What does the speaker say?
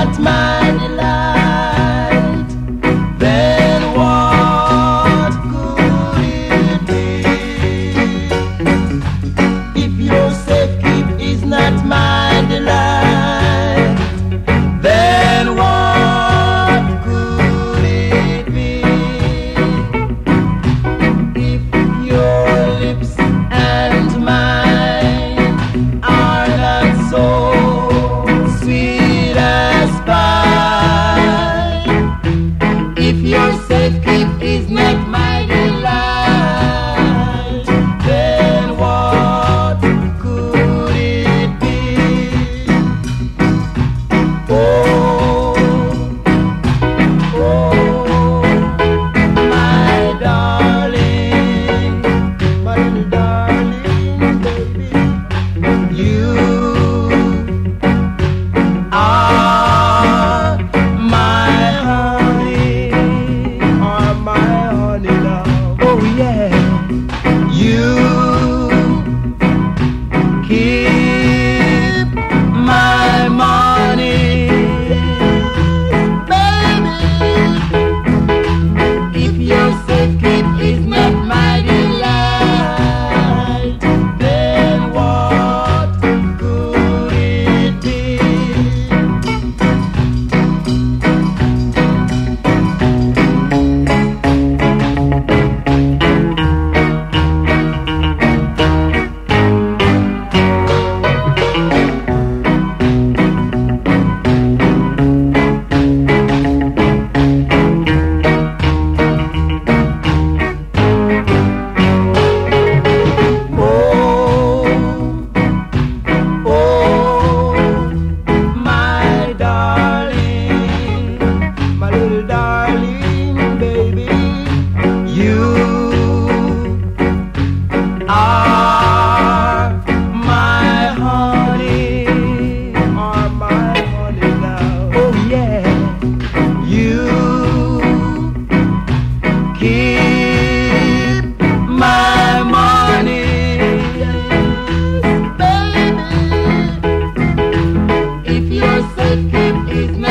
not my delight, then what could it be? If your safekeep is not my delight, then what could it be? If your lips and mine are not so sweet as pie, if your safekeep is not my delight, then what could it be? Oh, oh, my darling, my little darling baby, you are my honey, love. Oh yeah, you keep my money, baby. If your safekeep is not my delight, then what could it be? Oh, my darling, my little darling baby, you are my honey, love. Oh yeah, you keep my money, baby. If your safekeep is not